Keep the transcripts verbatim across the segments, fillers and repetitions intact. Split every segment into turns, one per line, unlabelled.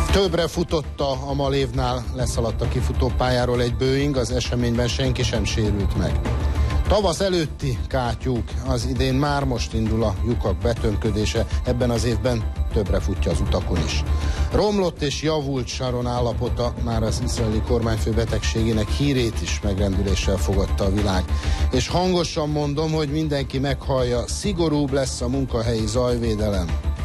Többre futotta a Malévnál, leszaladt a kifutópályáról egy Boeing, az eseményben senki sem sérült meg. Tavasz előtti kátyúk, az idén már most indul a lyukak betömködése, ebben az évben többre futja az utakon is. Romlott és javult Sharon állapota, már az izraeli kormányfő betegségének hírét is megrendüléssel fogadta a világ. És hangosan mondom, hogy mindenki meghallja, szigorúbb lesz a munkahelyi zajvédelem.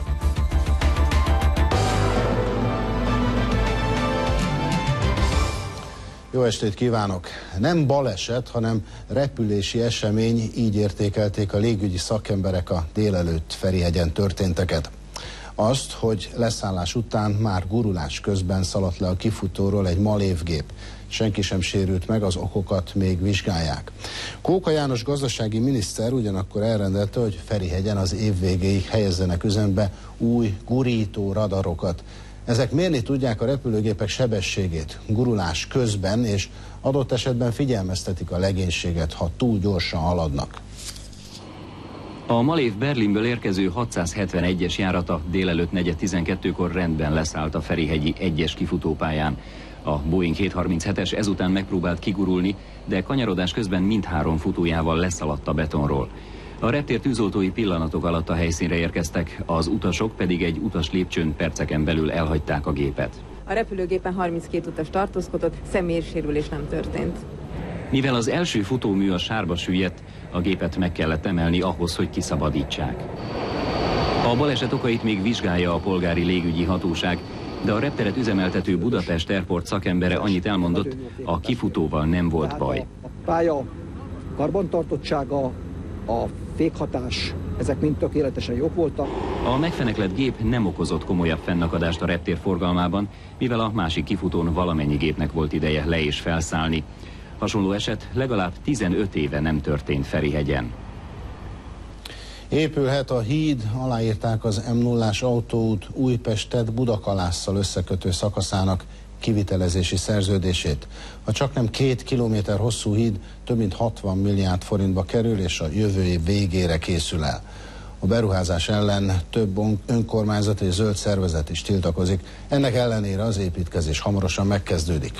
Jó estét kívánok! Nem baleset, hanem repülési esemény, így értékelték a légügyi szakemberek a délelőtt Ferihegyen történteket. Azt, hogy leszállás után már gurulás közben szaladt le a kifutóról egy Malév gép. Senki sem sérült meg, az okokat még vizsgálják. Kóka János gazdasági miniszter ugyanakkor elrendelte, hogy Ferihegyen az év végéig helyezzenek üzembe új gurító radarokat. Ezek mérni tudják a repülőgépek sebességét gurulás közben, és adott esetben figyelmeztetik a legénységet, ha túl gyorsan haladnak.
A Malév Berlinből érkező hatszázhetvenegyes járata délelőtt negyven tizenkettőkor rendben leszállt a ferihegyi egyes kifutópályán. A Boeing hétszázharminchetes ezután megpróbált kigurulni, de kanyarodás közben mindhárom futójával leszaladt a betonról. A reptér tűzoltói pillanatok alatt a helyszínre érkeztek, az utasok pedig egy utas lépcsőn perceken belül elhagyták a gépet.
A repülőgépen harminckét utas tartózkodott, személyes sérülés nem történt.
Mivel az első futómű a sárba süllyedt, a gépet meg kellett emelni ahhoz, hogy kiszabadítsák. A baleset okait még vizsgálja a polgári légügyi hatóság, de a repteret üzemeltető Budapest Airport szakembere annyit elmondott, a kifutóval nem volt baj.
A pálya karbantartottsága, a fékhatás, ezek mind tökéletesen jók voltak.
A megfeneklett gép nem okozott komolyabb fennakadást a reptér forgalmában, mivel a másik kifutón valamennyi gépnek volt ideje le- és felszállni. Hasonló eset legalább tizenöt éve nem történt Ferihegyen.
Épülhet a híd, aláírták az M nullás autóút Újpestet Budakalásszal összekötő szakaszának kivitelezési szerződését. A csaknem két kilométer hosszú híd több mint hatvan milliárd forintba kerül, és a jövő év végére készül el. A beruházás ellen több önkormányzat és zöld szervezet is tiltakozik, ennek ellenére az építkezés hamarosan megkezdődik.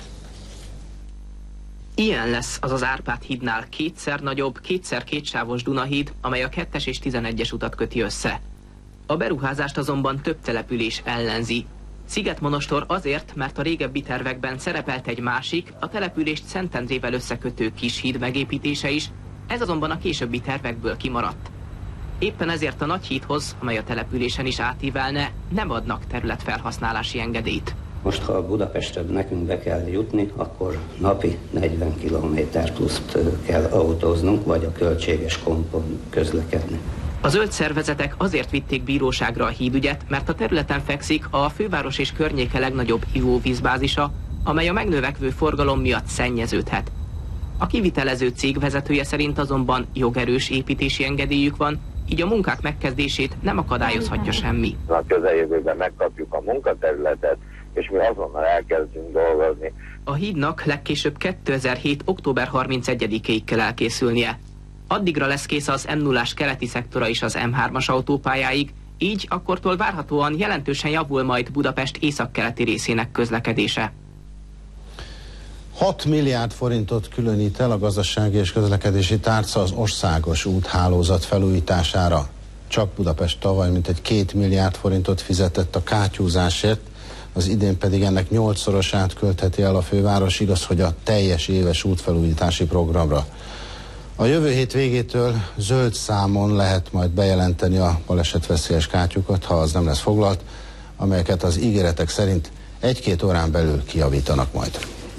Ilyen lesz az az Árpád hídnál kétszer nagyobb, kétszer kétsávos Dunahíd, amely a kettes és tizenegyes utat köti össze. A beruházást azonban több település ellenzi. Szigetmonostor azért, mert a régebbi tervekben szerepelt egy másik, a települést Szentendrével összekötő kis híd megépítése is, ez azonban a későbbi tervekből kimaradt. Éppen ezért a nagy hídhoz, amely a településen is átívelne, nem adnak területfelhasználási engedélyt.
Most, ha Budapestre nekünk be kell jutni, akkor napi negyven kilométer pluszt kell autóznunk, vagy a költséges kompon közlekedni.
A zöld szervezetek azért vitték bíróságra a hídügyet, mert a területen fekszik a főváros és környéke legnagyobb ivóvízbázisa, amely a megnövekvő forgalom miatt szennyeződhet. A kivitelező cég vezetője szerint azonban jogerős építési engedélyük van, így a munkák megkezdését nem akadályozhatja semmi.
A közeljövőben megkapjuk a munkaterületet, és mi azonnal elkezdünk dolgozni.
A hídnak legkésőbb kétezer-hét október harmincegyedikéig kell elkészülnie. Addigra lesz kész az M nullás keleti szektora is az M hármas autópályáig, így akkortól várhatóan jelentősen javul majd Budapest északkeleti részének közlekedése.
hat milliárd forintot különít el a gazdasági és közlekedési tárca az országos úthálózat felújítására. Csak Budapest tavaly mintegy két milliárd forintot fizetett a kátyúzásért, az idén pedig ennek nyolcszorosát költheti el a főváros, igaz, hogy a teljes éves útfelújítási programra. A jövő hét végétől zöld számon lehet majd bejelenteni a balesetveszélyes kátyúkat, ha az nem lesz foglalt, amelyeket az ígéretek szerint egy-két órán belül kijavítanak majd.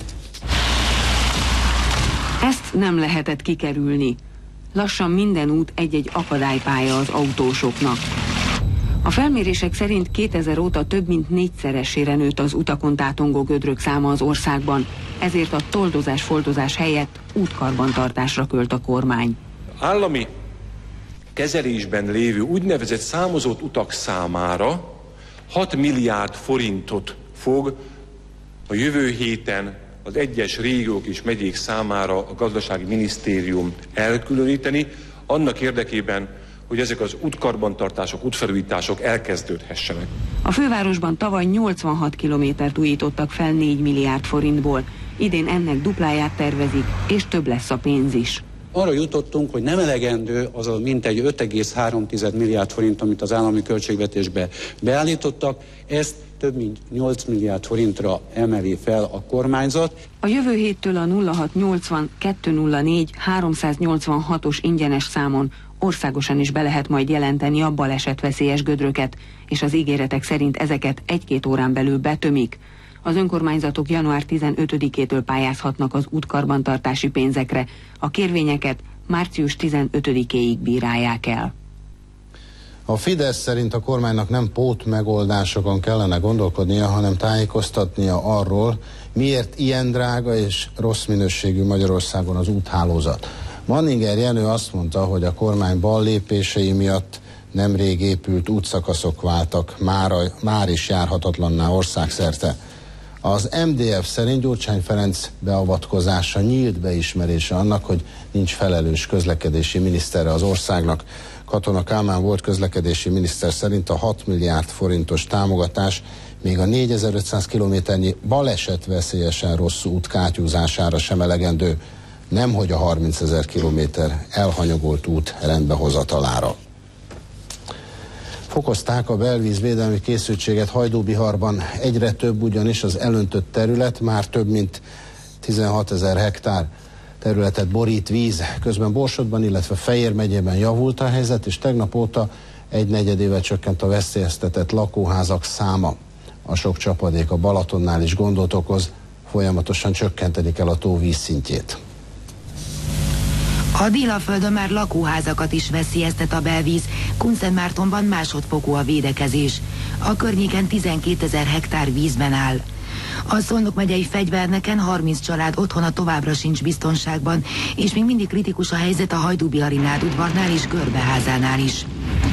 Ezt nem lehetett kikerülni. Lassan minden út egy-egy akadálypálya az autósoknak. A felmérések szerint kétezer óta több mint négyszeresére nőtt az utakon tátongó gödrök száma az országban, ezért a toldozás-foldozás helyett útkarbantartásra költ a kormány.
Állami kezelésben lévő úgynevezett számozott utak számára hat milliárd forintot fog a jövő héten az egyes régiók és megyék számára a gazdasági minisztérium elkülöníteni, annak érdekében, hogy ezek az útkarbantartások, útfelújítások elkezdődhessenek.
A fővárosban tavaly nyolcvanhat kilométert újítottak fel négy milliárd forintból. Idén ennek dupláját tervezik, és több lesz a pénz is.
Arra jutottunk, hogy nem elegendő az a mintegy öt egész három milliárd forint, amit az állami költségvetésbe beállítottak, ezt több mint nyolc milliárd forintra emeli fel a kormányzat.
A jövő héttől a nulla hat nyolcvan kettőszáznégy háromszáznyolcvanhatos ingyenes számon országosan is be lehet majd jelenteni a balesetveszélyes gödröket, és az ígéretek szerint ezeket egy-két órán belül betömik. Az önkormányzatok január tizenötödikétől pályázhatnak az útkarbantartási pénzekre. A kérvényeket március tizenötödikéig bírálják el.
A Fidesz szerint a kormánynak nem pót megoldásokon kellene gondolkodnia, hanem tájékoztatnia arról, miért ilyen drága és rossz minőségű Magyarországon az úthálózat. Manninger Jenő azt mondta, hogy a kormány ballépései miatt nemrég épült útszakaszok váltak már, már is járhatatlanná országszerte. Az em dé ef szerint Gyurcsány Ferenc beavatkozása nyílt beismerése annak, hogy nincs felelős közlekedési minisztere az országnak. Katona Kálmán volt közlekedési miniszter szerint a hat milliárd forintos támogatás még a négyezer-ötszáz kilométernyi balesetveszélyesen rossz út kátyúzására sem elegendő, nemhogy a harmincezer kilométer elhanyagolt út rendbehozatalára. Fokozták a belvízvédelmi készültséget Hajdúbiharban. Egyre több ugyanis az elöntött terület, már több mint tizenhatezer hektár területet borít víz. Közben Borsodban, illetve Fejér megyében javult a helyzet, és tegnap óta egy negyedével csökkent a veszélyeztetett lakóházak száma. A sok csapadék a Balatonnál is gondot okoz, folyamatosan csökkenteni kell a tó vízszintjét.
A Délaföldön már lakóházakat is veszélyeztet a belvíz. Kunszentmártonban másodfokú a védekezés. A környéken tizenkétezer hektár vízben áll. A Szolnok megyei Fegyverneken harminc család otthona továbbra sincs biztonságban, és még mindig kritikus a helyzet a Hajdúbihari nádudvarnál és Görbeházánál is.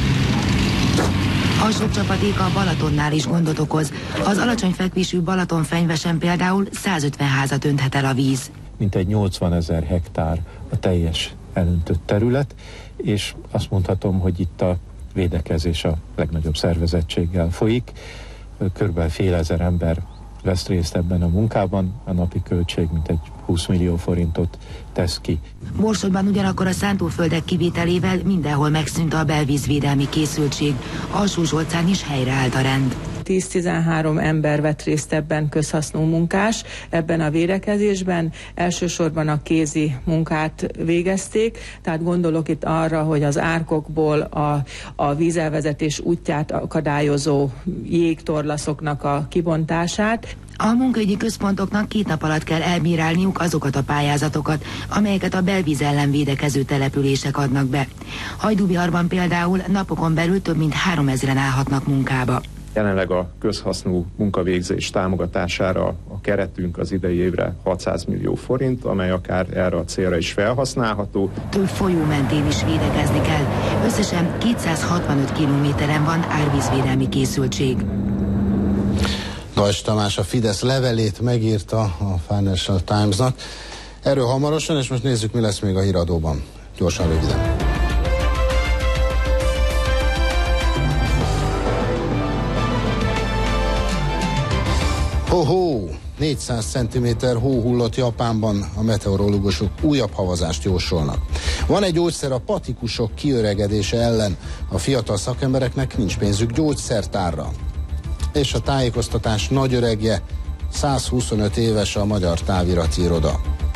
A sok csapadék a Balatonnál is gondot okoz. Az alacsony fekvésű Balatonfenyvesen például százötven házat önthet el a víz.
Mintegy nyolcvanezer hektár a teljes elöntött terület, és azt mondhatom, hogy itt a védekezés a legnagyobb szervezettséggel folyik. Körülbelül fél ezer ember vesz részt ebben a munkában, a napi költség mintegy húsz millió forintot tesz ki.
Borsodban ugyanakkor a szántóföldek kivételével mindenhol megszűnt a belvízvédelmi készültség. Alsó-Zsolcán is helyreállt a rend.
tíz-tizenhárom ember vett részt ebben, közhasznú munkás, ebben a védekezésben. Elsősorban a kézi munkát végezték, tehát gondolok itt arra, hogy az árkokból a, a vízelvezetés útját akadályozó jégtorlaszoknak a kibontását.
A munkaügyi központoknak két nap alatt kell elbírálniuk azokat a pályázatokat, amelyeket a belvíz ellen védekező települések adnak be. Hajdúbiharban például napokon belül több mint háromezren állhatnak munkába.
Jelenleg a közhasznú munkavégzés támogatására a keretünk az idei évre hatszáz millió forint, amely akár erre a célra is felhasználható.
Több folyó mentén is védekezni kell. Összesen kétszázhatvanöt kilométeren van árvízvédelmi készültség.
Dajcs Tamás a Fidesz levelét megírta a Financial Times-nak. Erről hamarosan, és most nézzük, mi lesz még a híradóban. Gyorsan, röviden. Ho-ho! négyszáz centiméter hó hullott Japánban, a meteorológusok újabb havazást jósolnak. Van egy gyógyszer a patikusok kiöregedése ellen, a fiatal szakembereknek nincs pénzük gyógyszertárra. És a tájékoztatás nagyöregje, százhuszonöt éves a Magyar Távirati Iroda.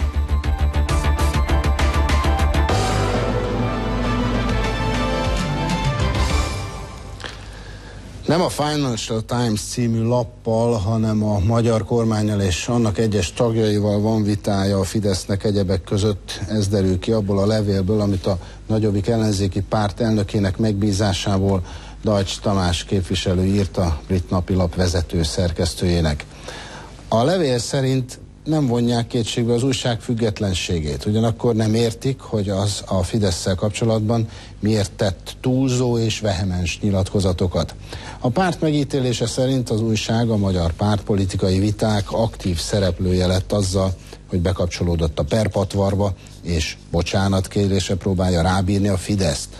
Nem a Financial Times című lappal, hanem a magyar kormánnyal és annak egyes tagjaival van vitája a Fidesznek egyebek között. Ez derül ki abból a levélből, amit a nagyobbik ellenzéki párt elnökének megbízásából Dajcs Tamás képviselő írt a Brit Napilap vezető szerkesztőjének. A levél szerint nem vonják kétségbe az újság függetlenségét, ugyanakkor nem értik, hogy az a Fidesszel kapcsolatban miért tett túlzó és vehemens nyilatkozatokat. A párt megítélése szerint az újság a magyar pártpolitikai viták aktív szereplője lett azzal, hogy bekapcsolódott a perpatvarba, és bocsánatkérése próbálja rábírni a Fideszt.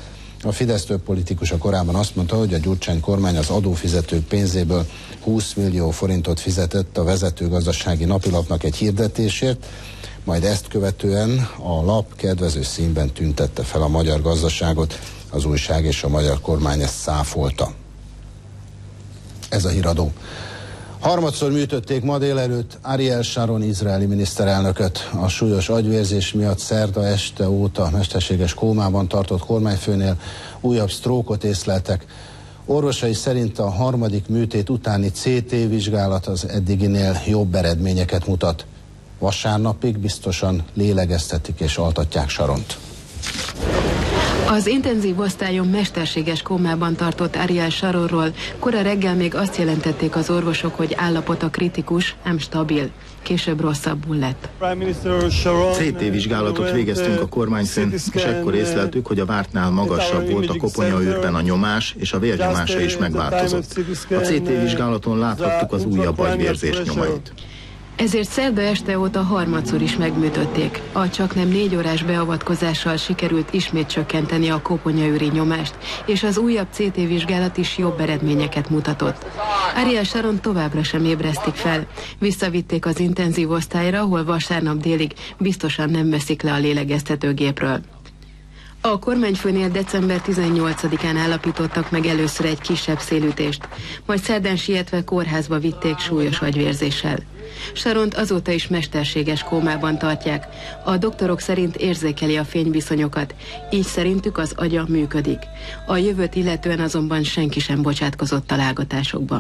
A Fidesz több politikusa korábban azt mondta, hogy a Gyurcsány kormány az adófizetők pénzéből húsz millió forintot fizetett a vezető gazdasági napilapnak egy hirdetésért, majd ezt követően a lap kedvező színben tüntette fel a magyar gazdaságot, az újság és a magyar kormány ezt száfolta. Ez a híradó. Harmadszor műtötték ma délelőtt Ariel Sharon izraeli miniszterelnököt. A súlyos agyvérzés miatt szerda este óta mesterséges kómában tartott kormányfőnél újabb sztrókot észleltek. Orvosai szerint a harmadik műtét utáni cé té vizsgálat az eddiginél jobb eredményeket mutat. Vasárnapig biztosan lélegeztetik és altatják Sharont.
Az intenzív osztályon mesterséges kómában tartott Ariel Sharonról kora reggel még azt jelentették az orvosok, hogy állapota kritikus, ám stabil. Később rosszabbul lett.
cé té vizsgálatot végeztünk a kormányfőn, és ekkor észleltük, hogy a vártnál magasabb volt a koponyaőrben a nyomás, és a vérnyomása is megváltozott. A cé té vizsgálaton láthattuk az újabb agyvérzés nyomait.
Ezért szerda este óta harmadszor is megműtötték. A csaknem négy órás beavatkozással sikerült ismét csökkenteni a koponyaőri nyomást, és az újabb cé té vizsgálat is jobb eredményeket mutatott. Ariel Sharon továbbra sem ébresztik fel. Visszavitték az intenzív osztályra, ahol vasárnap délig biztosan nem veszik le a lélegeztetőgépről. A kormányfőnél december tizennyolcadikán állapítottak meg először egy kisebb szélütést, majd szerdán sietve kórházba vitték súlyos agyvérzéssel. Sharont azóta is mesterséges kómában tartják. A doktorok szerint érzékeli a fényviszonyokat, így szerintük az agya működik. A jövőt illetően azonban senki sem bocsátkozott találgatásokba.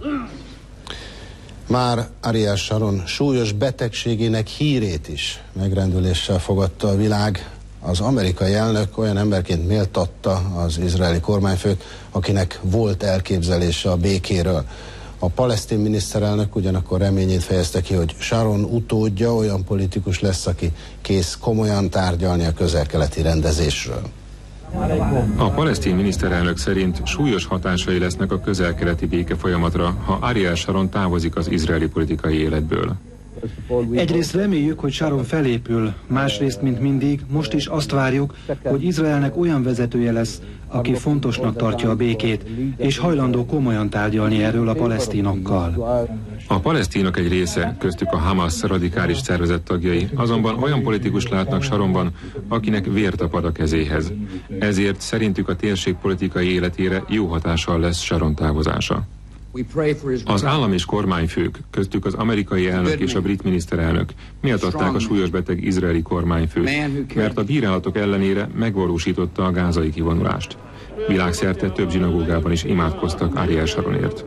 Már Ariel Sharon súlyos betegségének hírét is megrendüléssel fogadta a világ. Az amerikai elnök olyan emberként méltatta az izraeli kormányfőt, akinek volt elképzelése a békéről. A palesztin miniszterelnök ugyanakkor reményét fejezte ki, hogy Sharon utódja olyan politikus lesz, aki kész komolyan tárgyalni a közel-keleti rendezésről.
A palesztin miniszterelnök szerint súlyos hatásai lesznek a közel-keleti béke folyamatra, ha Ariel Sharon távozik az izraeli politikai életből.
Egyrészt reméljük, hogy Sharon felépül, másrészt, mint mindig, most is azt várjuk, hogy Izraelnek olyan vezetője lesz, aki fontosnak tartja a békét, és hajlandó komolyan tárgyalni erről a palesztinokkal.
A palesztinok egy része, köztük a Hamas radikális szervezet tagjai, azonban olyan politikus látnak Sharonban, akinek vér tapad a kezéhez. Ezért szerintük a térség politikai életére jó hatással lesz Sharon távozása. Az állam és kormányfők, köztük az amerikai elnök és a brit miniszterelnök méltatták a súlyos beteg izraeli kormányfőt, mert a bírálatok ellenére megvalósította a gázai kivonulást. Világszerte több zsinagógában is imádkoztak Ariel Sharonért.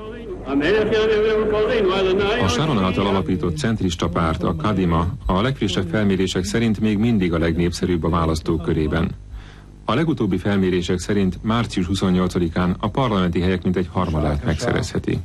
A Sharon által alapított centrista párt, a Kadima, a legfrissebb felmérések szerint még mindig a legnépszerűbb a választók körében. A legutóbbi felmérések szerint március huszonnyolcadikán a parlamenti helyek mintegy harmadát megszerezheti.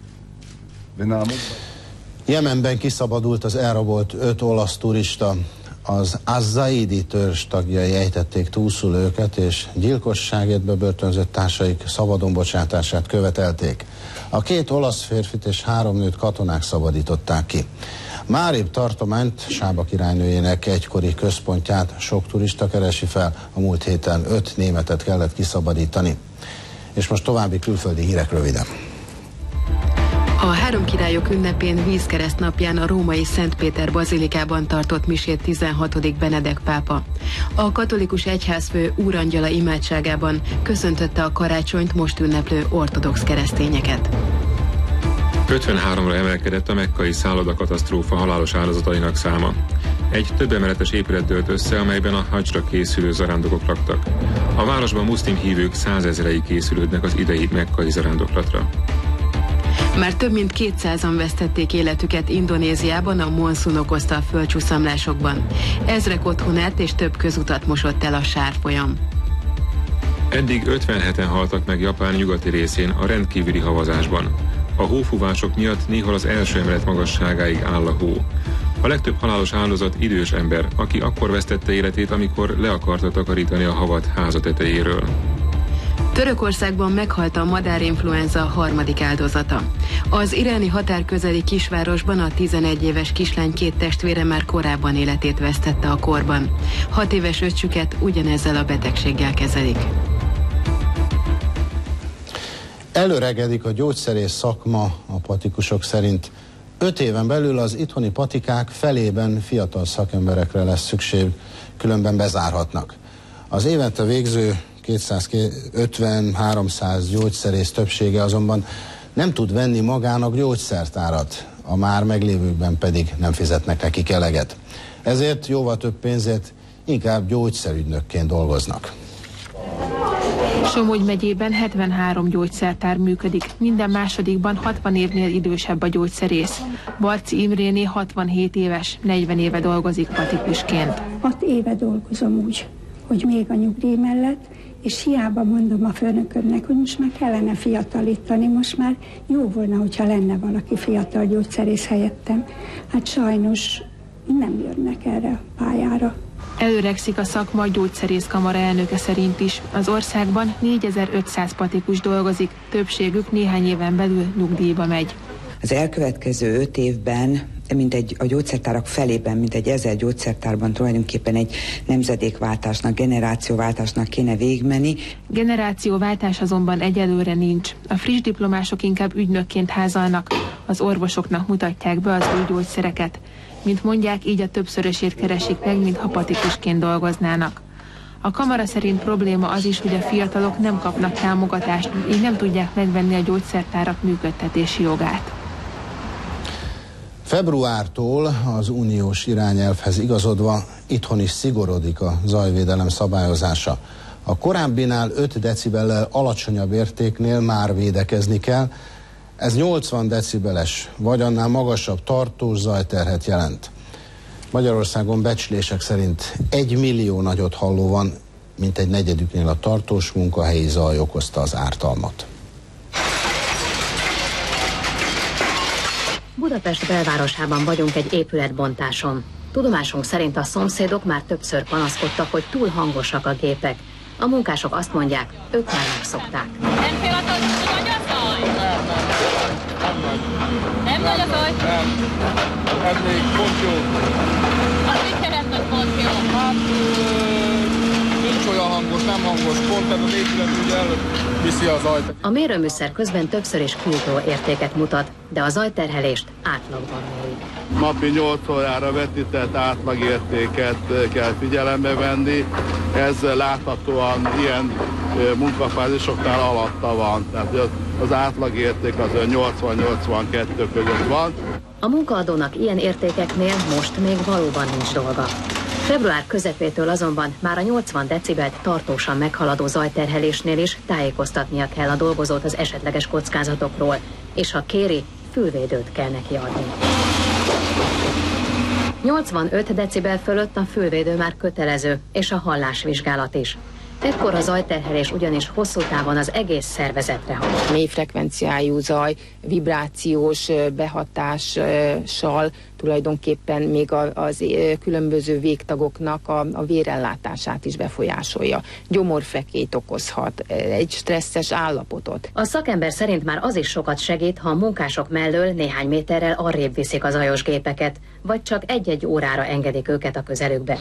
Jemenben kiszabadult az elrabolt öt olasz turista. Az Az-Zaidi törzs tagjai ejtették túlszul őket, és gyilkosságért bebörtönzött társaik szabadon bocsátását követelték. A két olasz férfit és három nőt katonák szabadították ki. Márib tartományt Sába királynőjének egykori központját sok turista keresi fel, a múlt héten öt németet kellett kiszabadítani. És most további külföldi hírek röviden.
A Három Királyok ünnepén vízkereszt napján a római Szent Péter bazilikában tartott misét tizenhatodik Benedek pápa. A katolikus egyházfő úrangyala imádságában köszöntötte a karácsonyt most ünneplő ortodox keresztényeket.
ötvenháromra emelkedett a mekkai szállodakatasztrófa halálos áldozatainak száma. Egy több emeletes épület dőlt össze, amelyben a hadzsra készülő zarándokok laktak. A városban muszlim hívők százezrei készülődnek az idei mekkai zarándoklatra.
Már több mint kétszázan vesztették életüket Indonéziában a monszun okozta a földcsúszamlásokban. Ezrek otthonát és több közutat mosott el a sárfolyam.
Eddig ötvenheten haltak meg Japán nyugati részén a rendkívüli havazásban. A hófúvások miatt néhol az első emelet magasságáig áll a hó. A legtöbb halálos áldozat idős ember, aki akkor vesztette életét, amikor le akarta takarítani a havat háza tetejéről.
Törökországban meghalt a madárinfluenza harmadik áldozata. Az iráni határ közeli kisvárosban a tizenegy éves kislány két testvére már korábban életét vesztette a kórban. Hat éves öccsüket ugyanezzel a betegséggel kezelik.
Előregedik a gyógyszerész szakma, a patikusok szerint. Öt éven belül az itthoni patikák felében fiatal szakemberekre lesz szükség, különben bezárhatnak. Az évente végző kétszázötven-háromszáz gyógyszerész többsége azonban nem tud venni magának gyógyszertárat, a már meglévőkben pedig nem fizetnek nekik eleget. Ezért jóval több pénzért inkább gyógyszerügynökként dolgoznak.
Somogy megyében hetvenhárom gyógyszertár működik, minden másodikban hatvan évnél idősebb a gyógyszerész. Barci Imréné hatvanhét éves, negyven éve dolgozik patikusként.
Hat éve dolgozom úgy, hogy még a nyugdíj mellett, és hiába mondom a főnökömnek, hogy most már kellene fiatalítani, most már jó volna, hogyha lenne valaki fiatal gyógyszerész helyettem. Hát sajnos nem jönnek erre a pályára.
Előregszik a szakma a gyógyszerészkamara elnöke szerint is. Az országban négyezer-ötszáz patikus dolgozik, többségük néhány éven belül nyugdíjba megy.
Az elkövetkező öt évben mintegy, a gyógyszertárak felében, mintegy ezer gyógyszertárban tulajdonképpen egy nemzedékváltásnak, generációváltásnak kéne végigmenni.
Generációváltás azonban egyelőre nincs. A friss diplomások inkább ügynökként házalnak, az orvosoknak mutatják be az új gyógyszereket. Mint mondják, így a többszörösét keresik meg, mintha patikusként dolgoznának. A kamara szerint probléma az is, hogy a fiatalok nem kapnak támogatást, így nem tudják megvenni a gyógyszertárak működtetési jogát.
Februártól az uniós irányelvhez igazodva itthon is szigorodik a zajvédelem szabályozása. A korábbinál öt decibellel alacsonyabb értéknél már védekezni kell. Ez nyolcvan decibeles, vagy annál magasabb tartós zajterhet jelent. Magyarországon becslések szerint egy millió nagyot halló van, mint egy negyedüknél a tartós munkahelyi zaj okozta az ártalmat.
Budapest belvárosában vagyunk egy épületbontáson. Tudomásunk szerint a szomszédok már többször panaszkodtak, hogy túl hangosak a gépek. A munkások azt mondják, ők már megszokták.
Nem fél attól, hogy nagy a zaj? Nem, nem. Nem nagy. Nem nagy a zaj? Nem. Ez még pont jó. Az mit jelent, hogy pont jó? Hát nincs olyan hangos, nem hangos. Pont ez az épület úgy elviszi a zajt.
A mérőműszer közben többször is kültó értéket mutat, de a zajterhelést átlagban méri.
Napi nyolc órára vetített átlagértéket kell figyelembe venni. Ez láthatóan ilyen munkafázisoknál alatta van. Tehát az átlagérték az nyolcvan-nyolcvankettő között van.
A munkaadónak ilyen értékeknél most még valóban nincs dolga. Február közepétől azonban már a nyolcvan decibelt tartósan meghaladó zajterhelésnél is tájékoztatnia kell a dolgozót az esetleges kockázatokról, és ha kéri, fülvédőt kell neki adni. nyolcvanöt decibel fölött a fülvédő már kötelező, és a hallásvizsgálat is. Ekkor a zajterhelés ugyanis hosszú távon az egész szervezetre hat.
Mély frekvenciájú zaj, vibrációs behatással tulajdonképpen még az különböző végtagoknak a, a vérellátását is befolyásolja. Gyomorfekélyt okozhat, egy stresszes állapotot.
A szakember szerint már az is sokat segít, ha a munkások mellől néhány méterrel arrébb viszik a zajos gépeket, vagy csak egy-egy órára engedik őket a közelükbe.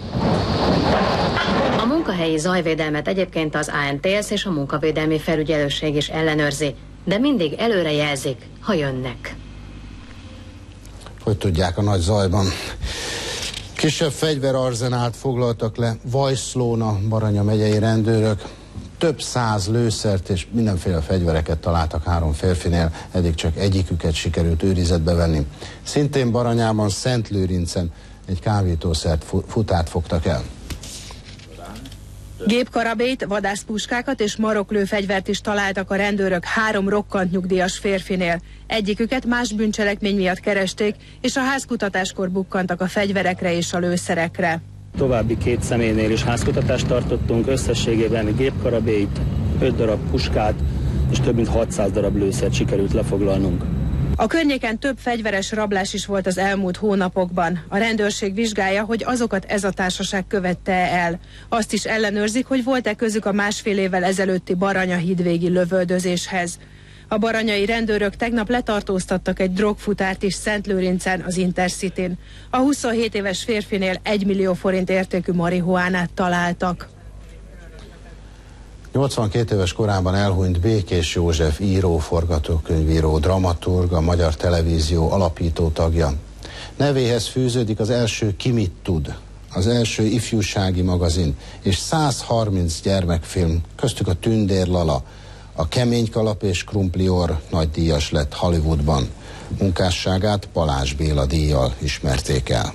A munkahelyi zajvédelmet egyébként az á en té es és a munkavédelmi felügyelőség is ellenőrzi, de mindig előre jelzik, ha jönnek.
Hogy tudják a nagy zajban. Kisebb fegyverarzenált foglaltak le Vajszlóna, Baranya megyei rendőrök. Több száz lőszert és mindenféle fegyvereket találtak három férfinél, eddig csak egyiküket sikerült őrizetbe venni. Szintén Baranyában, Szentlőrincen egy kábítószert futárt fogtak el.
Gépkarabélyt, vadászpuskákat és maroklőfegyvert is találtak a rendőrök három rokkant nyugdíjas férfinél. Egyiküket más bűncselekmény miatt keresték, és a házkutatáskor bukkantak a fegyverekre és a lőszerekre.
További két személynél is házkutatást tartottunk, összességében gépkarabélyt, öt darab puskát és több mint hatszáz darab lőszert sikerült lefoglalnunk.
A környéken több fegyveres rablás is volt az elmúlt hónapokban. A rendőrség vizsgálja, hogy azokat ez a társaság követte el. Azt is ellenőrzik, hogy volt-e közük a másfél évvel ezelőtti Baranya hídvégi lövöldözéshez. A baranyai rendőrök tegnap letartóztattak egy drogfutárt is Szentlőrincen, az Intercityn. A huszonhét éves férfinél egy millió forint értékű marihuánát találtak.
nyolcvankét éves korában elhunyt Békés József író, forgatókönyvíró, dramaturg, a Magyar Televízió alapító tagja. Nevéhez fűződik az első Ki mit tud, az első ifjúsági magazin, és száz harminc gyermekfilm, köztük a Tündér Lala, a Kemény kalap és krumplior nagydíjas lett Hollywoodban. Munkásságát Balázs Béla díjjal ismerték el.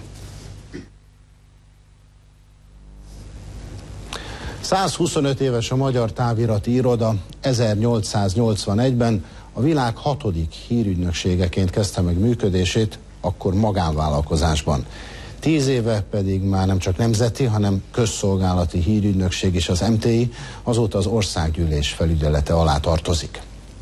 százhuszonöt éves a Magyar Távirati Iroda, ezernyolcszáznyolcvanegyben a világ hatodik hírügynökségeként kezdte meg működését, akkor magánvállalkozásban. Tíz éve pedig már nem csak nemzeti, hanem közszolgálati hírügynökség is az em té i, azóta az Országgyűlés felügyelete alá tartozik.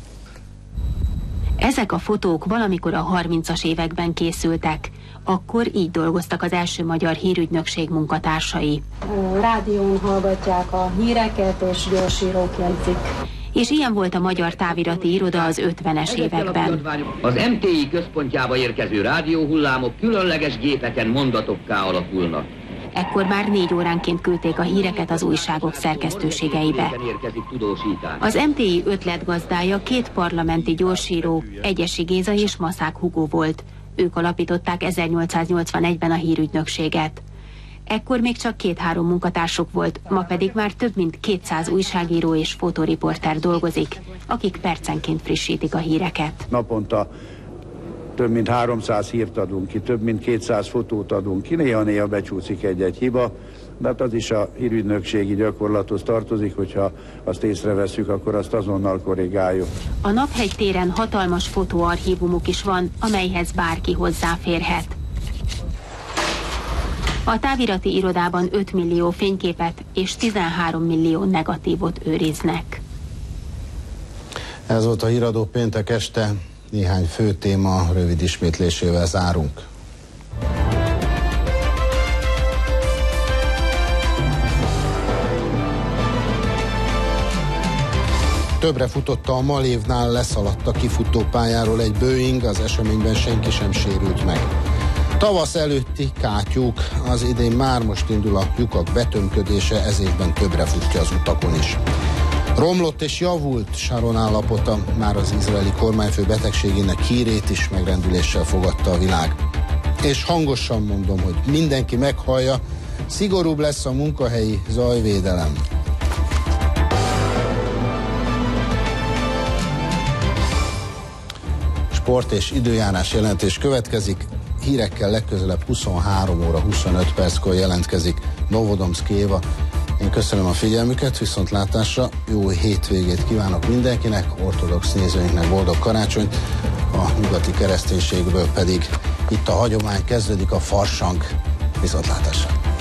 Ezek a fotók valamikor a harmincas években készültek. Akkor így dolgoztak az első magyar hírügynökség munkatársai.
Rádión hallgatják a híreket, és gyorsírók jegyzik.
És ilyen volt a Magyar Távirati Iroda az ötvenes években.
Az em té i központjába érkező rádióhullámok különleges gépeken mondatokká alakulnak.
Ekkor már négy óránként küldték a híreket az újságok szerkesztőségeibe. Az em té i ötletgazdája két parlamenti gyorsíró, Egyesi Géza és Maszák Hugó volt. Ők alapították ezernyolcszáznyolcvanegyben a hírügynökséget. Ekkor még csak két-három munkatársuk volt, ma pedig már több mint kétszáz újságíró és fotóriporter dolgozik, akik percenként frissítik a híreket.
Naponta több mint háromszáz hírt adunk ki, több mint kétszáz fotót adunk ki, néha-néha becsúszik egy-egy hiba, de hát az is a hírügynökségi gyakorlathoz tartozik, hogyha azt észreveszünk, akkor azt azonnal korrigáljuk.
A Naphegy téren hatalmas fotóarchívumuk is van, amelyhez bárki hozzáférhet. A távirati irodában öt millió fényképet és tizenhárom millió negatívot őriznek.
Ez volt a Híradó péntek este, néhány fő téma rövid ismétlésével zárunk. Többre futotta a Malévnál, leszaladt a kifutópályáról egy Boeing, az eseményben senki sem sérült meg. Tavasz előtti kátyúk, az idén már most indul a lyukak betömködése, ez évben többre futja az utakon is. Romlott és javult Sharon állapota, már az izraeli kormányfő betegségének hírét is megrendüléssel fogadta a világ. És hangosan mondom, hogy mindenki meghallja, szigorúbb lesz a munkahelyi zajvédelem. Sport és időjárás jelentés következik. Hírekkel legközelebb huszonhárom óra huszonöt perckor jelentkezik Novodomszki Éva. Én köszönöm a figyelmüket, viszontlátásra, jó hétvégét kívánok mindenkinek, ortodox nézőinknek boldog karácsonyt, a nyugati kereszténységből pedig itt a hagyomány, kezdődik a farsang. Viszontlátásra!